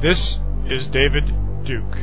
This is David Duke.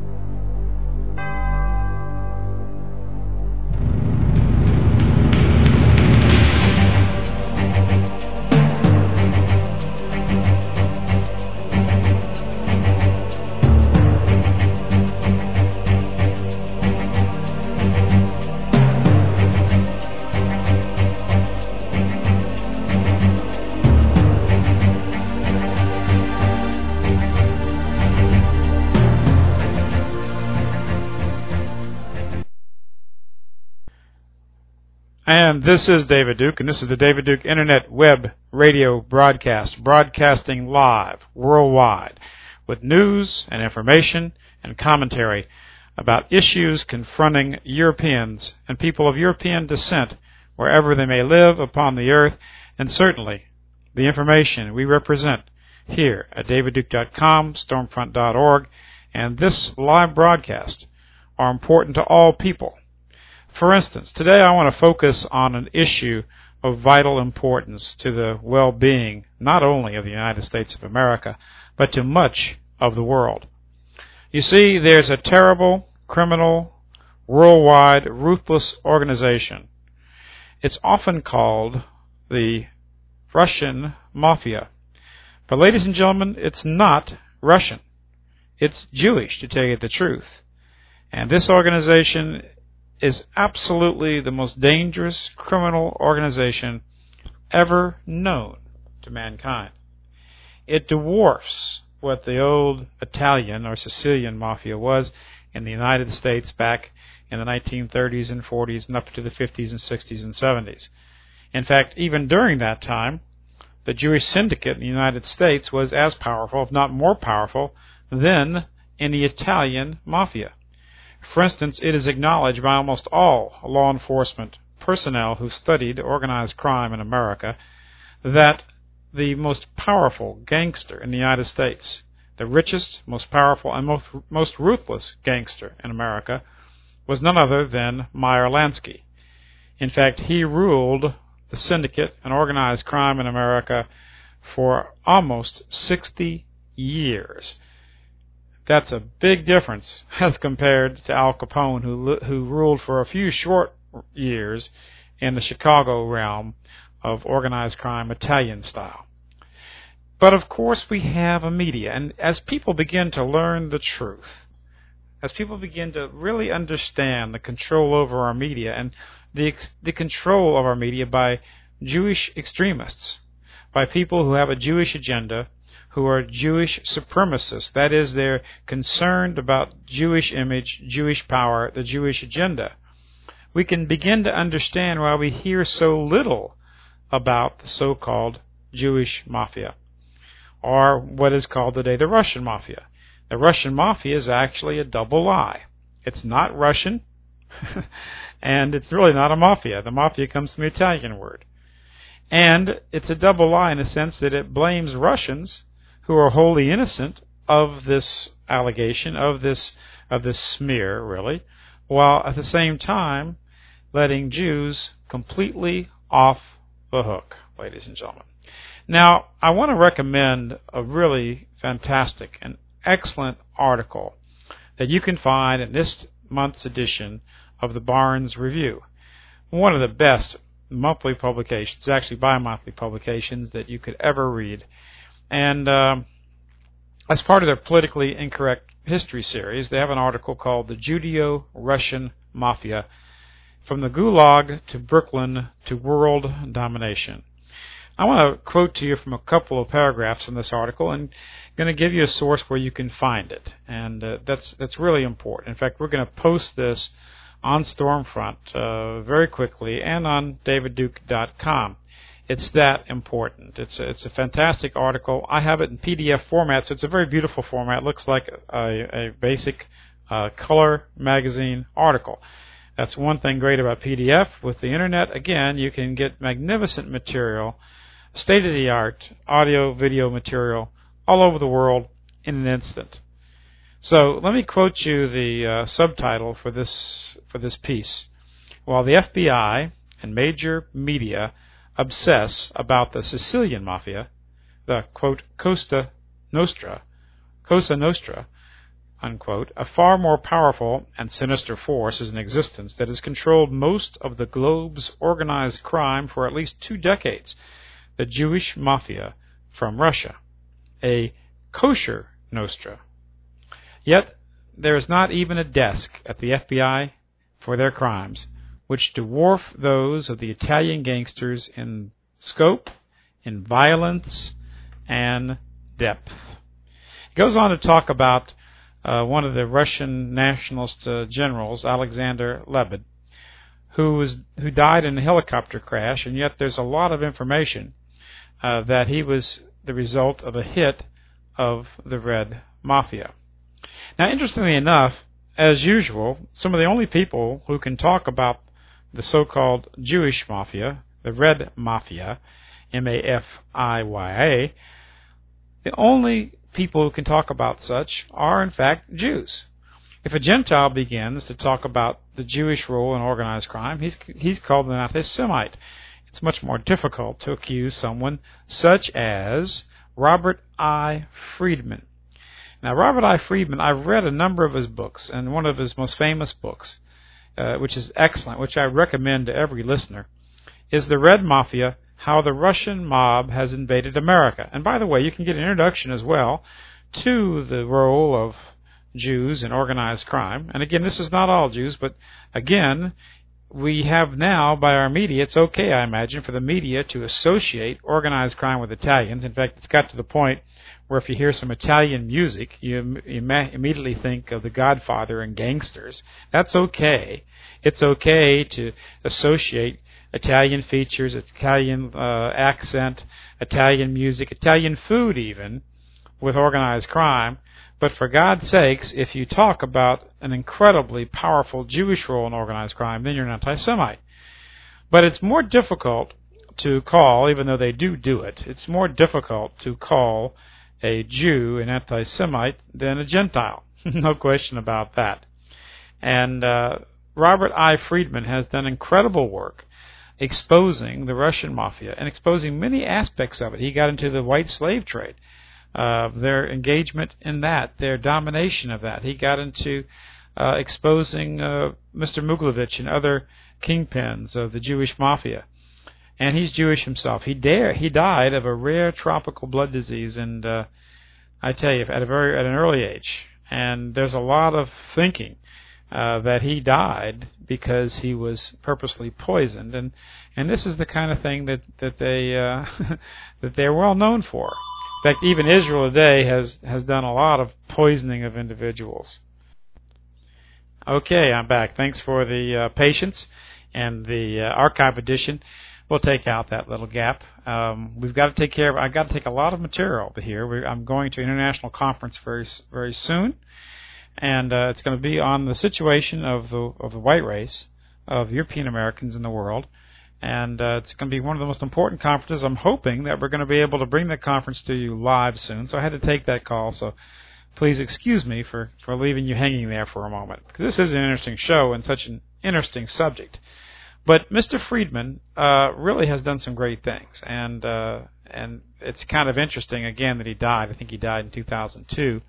And this is David Duke, and this is the David Duke Internet Web Radio Broadcast, broadcasting live worldwide with news and information and commentary about issues confronting Europeans and people of European descent wherever they may live upon the earth, and certainly the information we represent here at davidduke.com, stormfront.org, and this live broadcast are important to all people. For instance, today I want to focus on an issue of vital importance to the well-being not only of the United States of America, but to much of the world. You see, there's a terrible, criminal, worldwide, ruthless organization. It's often called the Russian Mafia. But ladies and gentlemen, it's not Russian. It's Jewish, to tell you the truth. And this organization is absolutely the most dangerous criminal organization ever known to mankind. It dwarfs what the old Italian or Sicilian Mafia was in the United States back in the 1930s and 40s and up to the 50s and 60s and 70s. In fact, even during that time, the Jewish syndicate in the United States was as powerful, if not more powerful, than in the Italian Mafia. For instance, it is acknowledged by almost all law enforcement personnel who studied organized crime in America that the most powerful gangster in the United States, the richest, most powerful, and most ruthless gangster in America, was none other than Meyer Lansky. In fact, he ruled the syndicate and organized crime in America for almost 60 years. That's a big difference as compared to Al Capone, who ruled for a few short years in the Chicago realm of organized crime, Italian style. But of course we have a media, and as people begin to learn the truth, as people begin to really understand the control over our media and the control of our media by Jewish extremists, by people who have a Jewish agenda, who are Jewish supremacists. That is, they're concerned about Jewish image, Jewish power, the Jewish agenda. We can begin to understand why we hear so little about the so-called Jewish Mafia, or what is called today the Russian Mafia. The Russian Mafia is actually a double lie. It's not Russian, and it's really not a mafia. The mafia comes from the Italian word. And it's a double lie in the sense that it blames Russians who are wholly innocent of this allegation, of this smear, really, while at the same time letting Jews completely off the hook, ladies and gentlemen. Now, I want to recommend a really fantastic and excellent article that you can find in this month's edition of the Barnes Review, one of the best monthly publications, actually bi-monthly publications, that you could ever read. And as part of their politically incorrect history series, they have an article called The Judeo-Russian Mafia, From the Gulag to Brooklyn to World Domination. I want to quote to you from a couple of paragraphs in this article, and I'm going to give you a source where you can find it. And that's really important. In fact, we're going to post this on Stormfront very quickly and on davidduke.com. It's that important. It's a fantastic article. I have it in PDF format, so it's a very beautiful format. It looks like a basic color magazine article. That's one thing great about PDF. With the Internet, again, you can get magnificent material, state-of-the-art audio, video material all over the world in an instant. So let me quote you the subtitle for this piece. While the FBI and major media obsess about the Sicilian Mafia, the, quote, Cosa Nostra, Cosa Nostra, unquote, a far more powerful and sinister force is in existence that has controlled most of the globe's organized crime for at least 2 decades, the Jewish Mafia from Russia, a kosher Nostra. Yet there is not even a desk at the FBI for their crimes which dwarf those of the Italian gangsters in scope, in violence, and depth. He goes on to talk about one of the Russian nationalist generals, Alexander Lebed, who died in a helicopter crash, and yet there's a lot of information that he was the result of a hit of the Red Mafia. Now, interestingly enough, as usual, some of the only people who can talk about the so-called Jewish Mafia, the Red Mafia, M-A-F-I-Y-A, the only people who can talk about such are, in fact, Jews. If a Gentile begins to talk about the Jewish role in organized crime, he's called an anti-Semite. It's much more difficult to accuse someone such as Robert I. Friedman. Now, Robert I. Friedman, I've read a number of his books, and one of his most famous books, which is excellent, which I recommend to every listener, is The Red Mafia, How the Russian Mob Has Invaded America. And by the way, you can get an introduction as well to the role of Jews in organized crime. And again, this is not all Jews, but again, we have now, by our media, it's okay, I imagine, for the media to associate organized crime with Italians. In fact, it's got to the point where if you hear some Italian music, you immediately think of The Godfather and gangsters. That's okay. It's okay to associate Italian features, Italian accent, Italian music, Italian food even, with organized crime. But for God's sakes, if you talk about an incredibly powerful Jewish role in organized crime, then you're an anti-Semite. But it's more difficult to call, even though they do it, it's more difficult to call a Jew an anti-Semite than a Gentile. No question about that. And Robert I. Friedman has done incredible work exposing the Russian Mafia and exposing many aspects of it. He got into the white slave trade, their engagement in that, their domination of that. He got into exposing Mr. Muglovich and other kingpins of the Jewish Mafia. And he's Jewish himself. He died of a rare tropical blood disease, and I tell you, at an early age. And there's a lot of thinking that he died because he was purposely poisoned, and this is the kind of thing that they that they're well known for. In fact, even Israel today has done a lot of poisoning of individuals. Okay, I'm back. Thanks for the patience and the archive edition. We'll take out that little gap. We've got to take care of. I've got to take a lot of material over here. I'm going to an international conference very soon, and it's going to be on the situation of the white race, of European Americans in the world. And it's going to be one of the most important conferences. I'm hoping that we're going to be able to bring the conference to you live soon. So I had to take that call. So please excuse me for leaving you hanging there for a moment, because this is an interesting show and such an interesting subject. But Mr. Friedman really has done some great things, and it's kind of interesting again that he died. I think he died in 2002.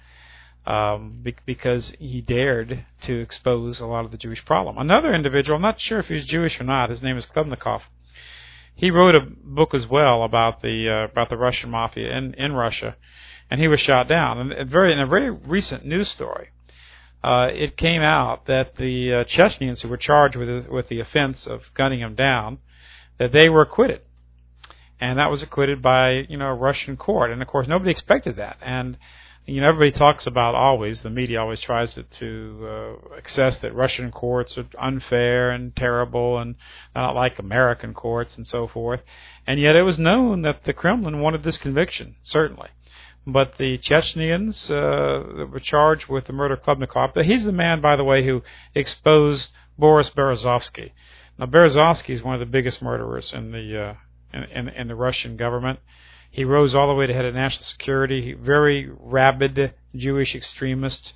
Because he dared to expose a lot of the Jewish problem. Another individual, I'm not sure if he's Jewish or not, his name is Klebnikov. He wrote a book as well about the Russian Mafia in Russia, and he was shot down. And in a very recent news story, it came out that the Chechens who were charged with the offense of gunning him down, that they were acquitted, and that was acquitted by a Russian court. And of course, nobody expected that. And everybody talks about the media always tries to access that Russian courts are unfair and terrible and not like American courts and so forth. And yet it was known that the Kremlin wanted this conviction, certainly. But the Chechens that were charged with the murder of Klebnikov, he's the man, by the way, who exposed Boris Berezovsky. Now, Berezovsky is one of the biggest murderers in the Russian government. He rose all the way to head of national security, very rabid Jewish extremist,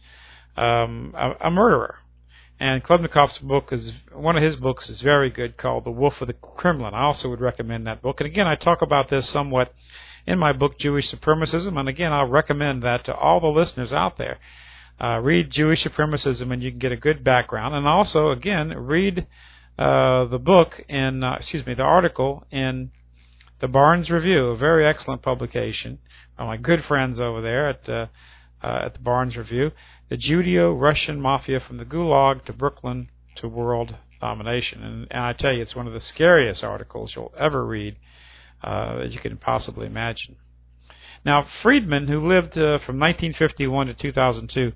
a murderer. And Klebnikov's one of his books is very good, called The Wolf of the Kremlin. I also would recommend that book. And again, I talk about this somewhat in my book, Jewish Supremacism. And again, I'll recommend that to all the listeners out there. Read Jewish Supremacism, and you can get a good background. And also, again, read the article in the Barnes Review, a very excellent publication by my good friends over there at the Barnes Review, The Judeo-Russian Mafia from the Gulag to Brooklyn to World Domination. And I tell you, it's one of the scariest articles you'll ever read that you can possibly imagine. Now, Friedman, who lived from 1951 to 2002,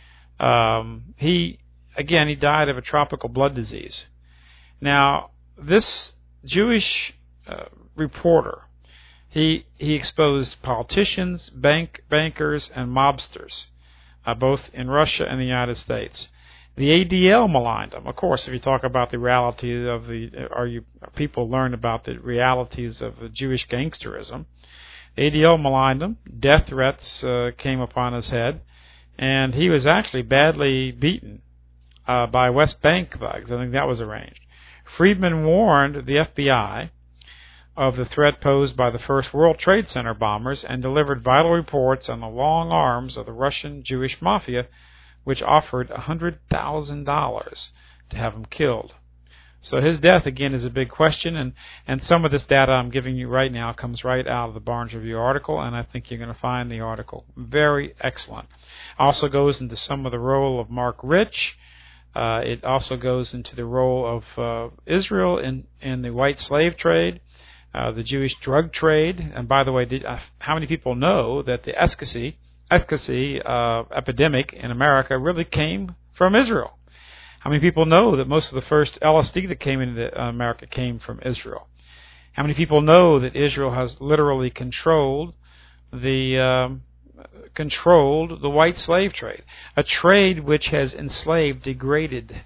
he died of a tropical blood disease. Now, this Jewish reporter, he exposed politicians, bankers, and mobsters, both in Russia and the United States. The ADL maligned him. Of course, if you talk about the reality of people learn about the realities of the Jewish gangsterism, ADL maligned him. Death threats came upon his head, and he was actually badly beaten by West Bank thugs. I think that was arranged. Friedman warned the FBI of the threat posed by the first World Trade Center bombers and delivered vital reports on the long arms of the Russian Jewish mafia, which offered $100,000 to have him killed. So his death, again, is a big question, and some of this data I'm giving you right now comes right out of the Barnes Review article, and I think you're going to find the article very excellent. Also goes into some of the role of Mark Rich. It also goes into the role of Israel in the white slave trade, the Jewish drug trade. And by the way, how many people know that the ecstasy epidemic in America really came from Israel? How many people know that most of the first LSD that came into America came from Israel? How many people know that Israel has literally controlled the white slave trade, a trade which has enslaved, degraded,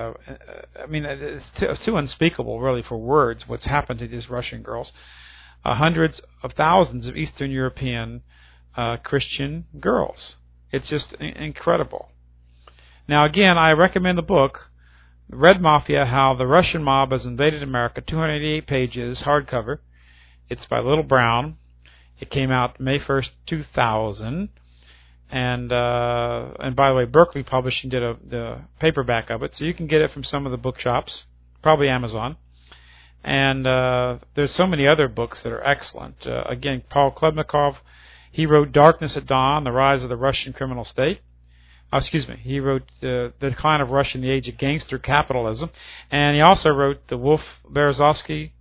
it's too unspeakable really for words what's happened to these Russian girls, hundreds of thousands of Eastern European Christian girls. It's just incredible. Now, again, I recommend the book, Red Mafia, How the Russian Mob Has Invaded America, 288 pages, hardcover. It's by Little Brown. It came out May 1st, 2000. And by the way, Berkeley Publishing did the paperback of it, so you can get it from some of the bookshops, probably Amazon. And there's so many other books that are excellent. Again, Paul Klebnikov, he wrote Darkness at Dawn, The Rise of the Russian Criminal State. He wrote The Decline of Russia in the Age of Gangster Capitalism. And he also wrote Boris Berezovsky,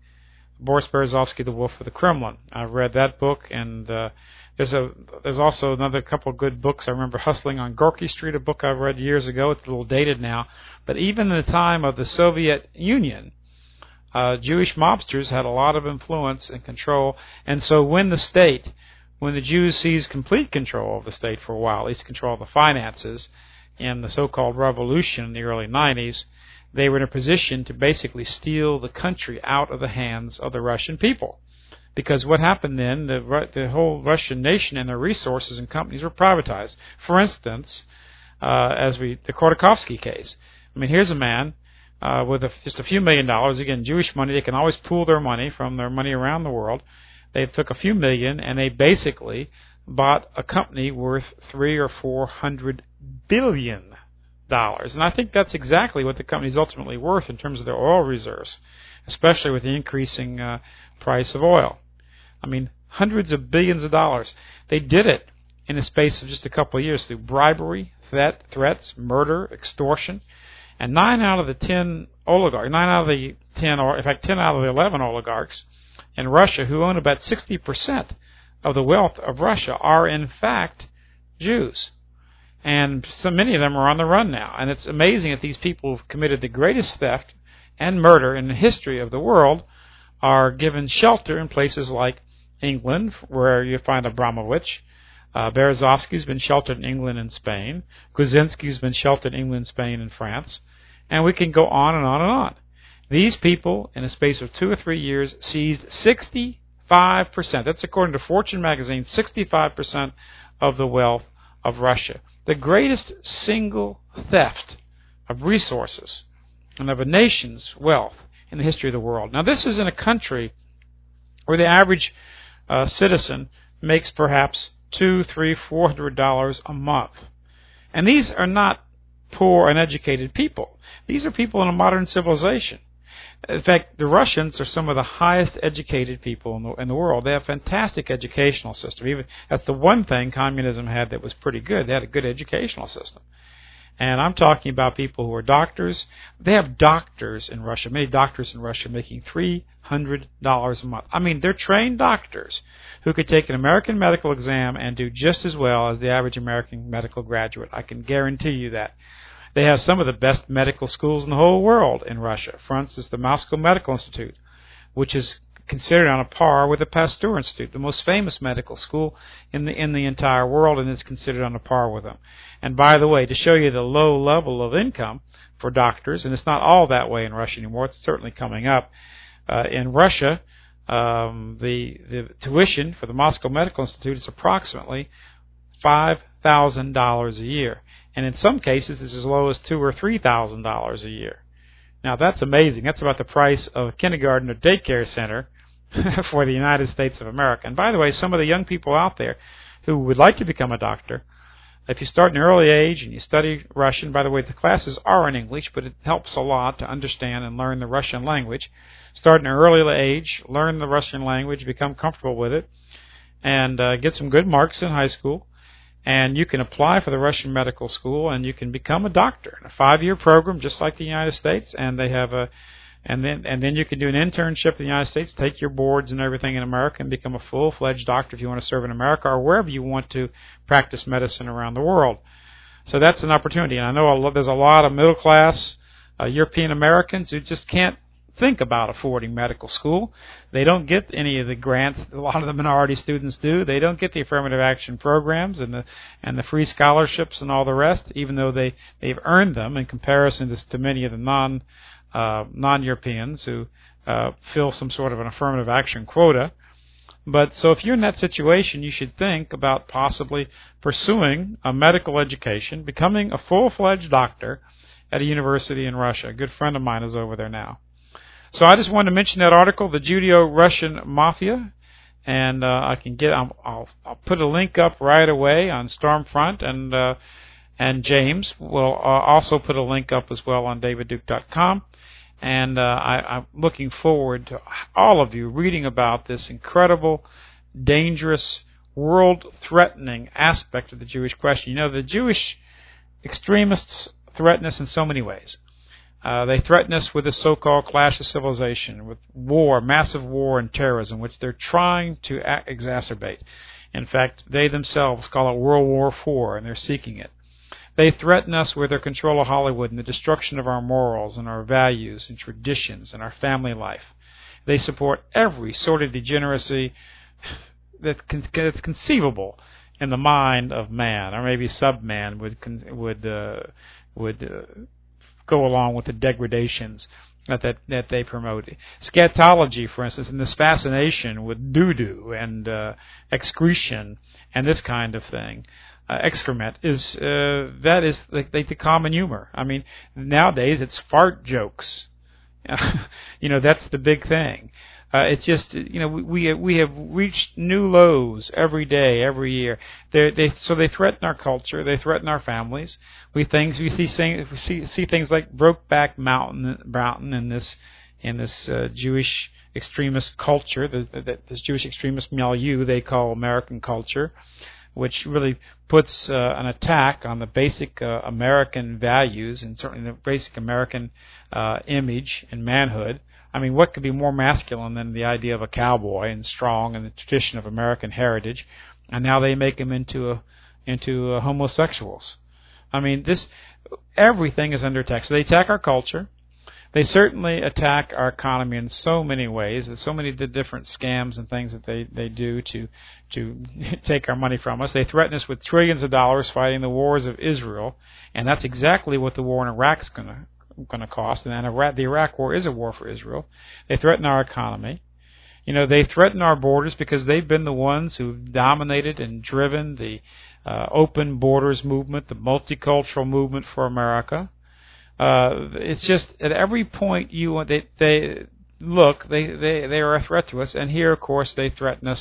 The Wolf of the Kremlin. I've read that book, and there's also another couple of good books. I remember Hustling on Gorky Street, a book I read years ago. It's a little dated now. But even in the time of the Soviet Union, Jewish mobsters had a lot of influence and control. And so when the Jews seized complete control of the state for a while, at least control of the finances, in the so-called revolution in the early 90s, they were in a position to basically steal the country out of the hands of the Russian people. Because what happened then, the whole Russian nation and their resources and companies were privatized. For instance, the Khodorkovsky case. I mean, here's a man with just a few $1 million. Again, Jewish money, they can always pool their money from their money around the world. They took a few million, and they basically bought a company worth $300 or $400 billion. And I think that's exactly what the company's ultimately worth in terms of their oil reserves, especially with the increasing price of oil. I mean, hundreds of billions of dollars. They did it in the space of just a couple of years through bribery, threats, murder, extortion. And 10 out of the 11 oligarchs in Russia, who own about 60% of the wealth of Russia, are in fact Jews. And so many of them are on the run now. And it's amazing that these people who've committed the greatest theft and murder in the history of the world are given shelter in places like England, where you find Abramovich. Berezovsky's been sheltered in England and Spain. Kuczynski's been sheltered in England, Spain, and France. And we can go on and on and on. These people, in a space of 2 or 3 years, seized 65%. That's according to Fortune magazine, 65% of the wealth of Russia. The greatest single theft of resources and of a nation's wealth in the history of the world. Now, this is in a country where the average citizen makes perhaps $200, $300, $400 a month. And these are not poor, uneducated people. These are people in a modern civilization. In fact, the Russians are some of the highest educated people in the world. They have a fantastic educational system. That's the one thing communism had that was pretty good. They had a good educational system. And I'm talking about people who are doctors. They have doctors in Russia, many doctors in Russia making $300 a month. I mean, they're trained doctors who could take an American medical exam and do just as well as the average American medical graduate. I can guarantee you that. They have some of the best medical schools in the whole world in Russia. For instance, the Moscow Medical Institute, which is considered on a par with the Pasteur Institute, the most famous medical school in the entire world, and it's considered on a par with them. And by the way, to show you the low level of income for doctors, and it's not all that way in Russia anymore, it's certainly coming up. In Russia, the tuition for the Moscow Medical Institute is approximately $5,000 a year. And in some cases, it's as low as $2,000 or $3,000 a year. Now, that's amazing. That's about the price of a kindergarten or daycare center for the United States of America. And by the way, some of the young people out there who would like to become a doctor, if you start in an early age and you study Russian, by the way, the classes are in English, but it helps a lot to understand and learn the Russian language. Start in an early age, learn the Russian language, become comfortable with it, and get some good marks in high school. And you can apply for the Russian medical school, and you can become a doctor in a 5-year program, just like the United States. And they have and then you can do an internship in the United States, take your boards and everything in America, and become a full-fledged doctor if you want to serve in America or wherever you want to practice medicine around the world. So that's an opportunity. And I know there's a lot of middle-class European Americans who just can't think about affording medical school. They don't get any of the grants. A lot of the minority students do. They don't get the affirmative action programs and the free scholarships and all the rest, even though they've earned them in comparison to many of the non-Europeans who fill some sort of an affirmative action quota. But so if you're in that situation, you should think about possibly pursuing a medical education, becoming a full-fledged doctor at a university in Russia. A good friend of mine is over there now. So I just wanted to mention that article, The Judeo-Russian Mafia, and I'll put a link up right away on Stormfront, and James will also put a link up as well on davidduke.com. And I'm looking forward to all of you reading about this incredible, dangerous, world-threatening aspect of the Jewish question. You know, the Jewish extremists threaten us in so many ways. They threaten us with the so-called clash of civilization, with war, massive war and terrorism, which they're trying to exacerbate. In fact, they themselves call it World War IV, and they're seeking it. They threaten us with their control of Hollywood and the destruction of our morals and our values and traditions and our family life. They support every sort of degeneracy that's conceivable in the mind of man, or maybe sub-man would go along with the degradations that they promote. Scatology, for instance, and this fascination with doo-doo and excretion and this kind of thing. Excrement is the common humor. I mean, nowadays it's fart jokes. That's the big thing. It's just, we have reached new lows every day, every year. So they threaten our culture. They threaten our families. We see things like Brokeback Mountain in this Jewish extremist culture, this Jewish extremist milieu they call American culture, which really puts an attack on the basic American values and certainly the basic American image and manhood. I mean, what could be more masculine than the idea of a cowboy and strong and the tradition of American heritage? And now they make them into homosexuals. I mean, everything is under attack. So they attack our culture. They certainly attack our economy in so many ways. There's so many different scams and things that they do to take our money from us. They threaten us with trillions of dollars fighting the wars of Israel, and that's exactly what the war in Iraq is going to cost. And the Iraq War is a war for Israel. They threaten our economy. They threaten our borders because they've been the ones who've dominated and driven the open borders movement, the multicultural movement for America. It's just at every point they look, they are a threat to us. And here, of course, they threaten us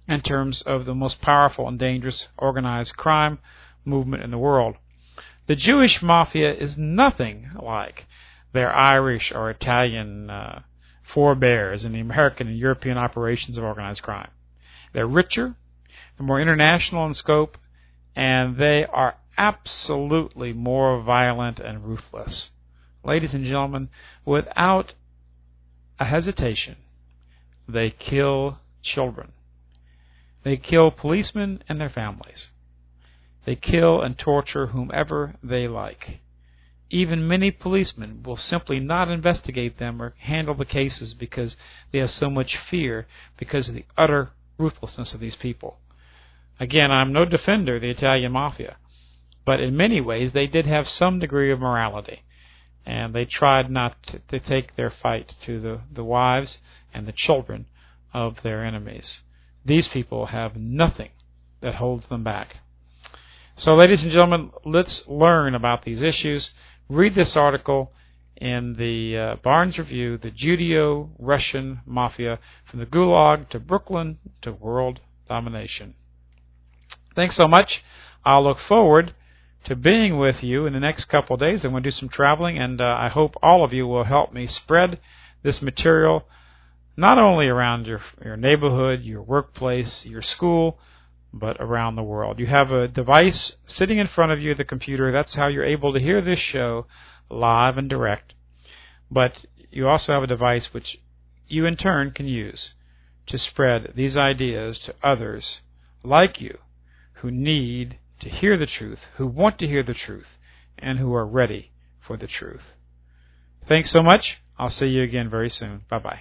in terms of the most powerful and dangerous organized crime movement in the world. The Jewish mafia is nothing like their Irish or Italian forebears in the American and European operations of organized crime. They're richer, they're more international in scope, and they are absolutely more violent and ruthless. Ladies and gentlemen, without a hesitation, they kill children. They kill policemen and their families. They kill and torture whomever they like. Even many policemen will simply not investigate them or handle the cases because they have so much fear because of the utter ruthlessness of these people. Again, I'm no defender of the Italian mafia, but in many ways they did have some degree of morality, and they tried not to take their fight to the wives and the children of their enemies. These people have nothing that holds them back. So, ladies and gentlemen, let's learn about these issues. Read this article in the Barnes Review, The Judeo-Russian Mafia, from the Gulag to Brooklyn to World Domination. Thanks so much. I'll look forward to being with you in the next couple of days. I'm going to do some traveling, and I hope all of you will help me spread this material not only around your neighborhood, your workplace, your school, but around the world. You have a device sitting in front of you, the computer. That's how you're able to hear this show live and direct. But you also have a device which you in turn can use to spread these ideas to others like you who need to hear the truth, who want to hear the truth, and who are ready for the truth. Thanks so much. I'll see you again very soon. Bye-bye.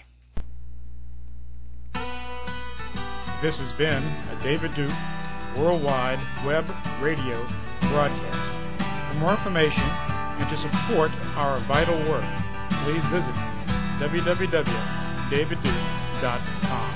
This has been a David Duke Worldwide Web Radio broadcast. For more information and to support our vital work, please visit www.davidduke.com.